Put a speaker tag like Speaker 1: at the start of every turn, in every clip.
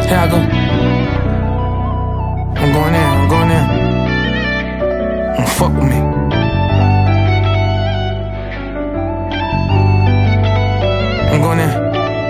Speaker 1: Here I go. I'm going in. Don't fuck with me. I'm going in.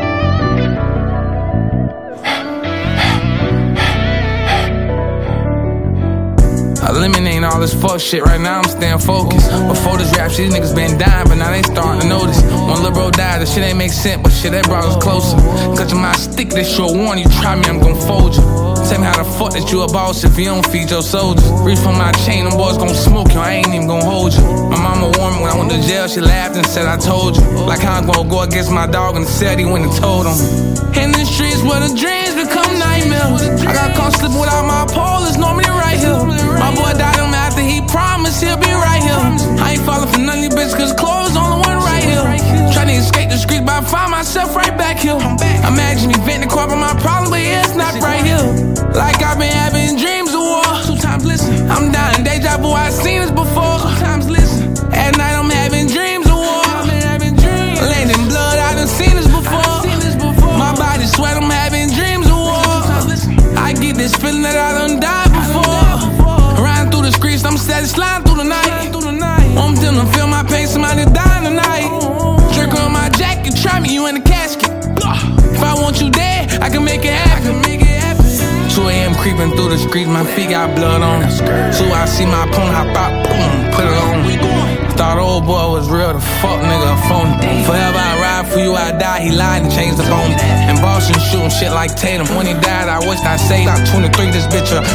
Speaker 1: Eliminating all this fuck shit, right now I'm staying focused. Before this rap shit, these niggas been dying, but now they starting to notice. One little bro died, the shit ain't make sense, but shit, that brought us closer. Cause my stick, this short warning, you try me, I'm gon' fold you. Tell me how the fuck that you a boss if you don't feed your soldiers. Reach from my chain, them boys gon' smoke you, I ain't even gon' hold you. My mama warned me when I went to jail, she laughed and said I told you. Like how I'm gon' go against my dog in the cell, he went and told him. In the streets where the dreams become nightmares. I got caught slipping without my pole, it's normally right here. My boy died on me after he promised he'll be right here. I ain't falling for none of these bitches cause clothes on the one right here. Trying to escape the streets but I find myself right back here. Imagine me venting the car by my problem, but yeah, it's not right here. Like I've been having dreams of war. Sometimes listen, I'm dying, deja vu, I've seen this before. Sometimes listen, at night I'm having dreams of war. Laying in blood, I done seen this before. My body sweat, I'm having dreams of war. I get this feeling that I done died before. Riding through the streets, I'm steady sliding through the night. I'm feeling feel my pain, somebody dying tonight. Drink on my jacket, try me, you in the casket. If I want you dead, I can make it happen. 2 a.m. creeping through the streets, my feet got blood on. So I see my opponent, hop out, boom, put it on. Thought old boy was real, the fuck nigga a phony. Forever I ride for you, I die, he lied and changed the bone. In Boston shooting shit like Tatum. When he died, I wished I saved. I'm 23, this bitch up.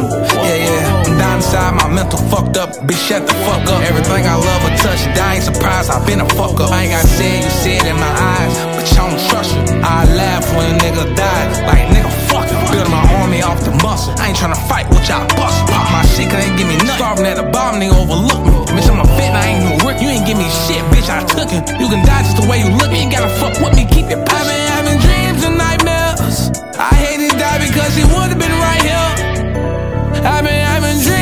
Speaker 1: Yeah. I'm down inside, my mental fucked up. Bitch, shut the fuck up. Everything I love or touch, I ain't surprised, I been a fuck up. I ain't gotta say it, you see it in my eyes, but y'all don't trust you. I laugh when a nigga died, like nigga fuck you. Build my army off the muscle. I ain't tryna fight with y'all bust. Pop my shit, cause they ain't give me nothing. Starving at the bottom, nigga overlook me. Bitch, I'm a fit, I ain't no work. You ain't give me shit, bitch, I took it. You can die just the way you look. You ain't gotta fuck with me, keep it pushing. I've been having dreams and nightmares. I hate to die because he would've been right here. I've been having dreams.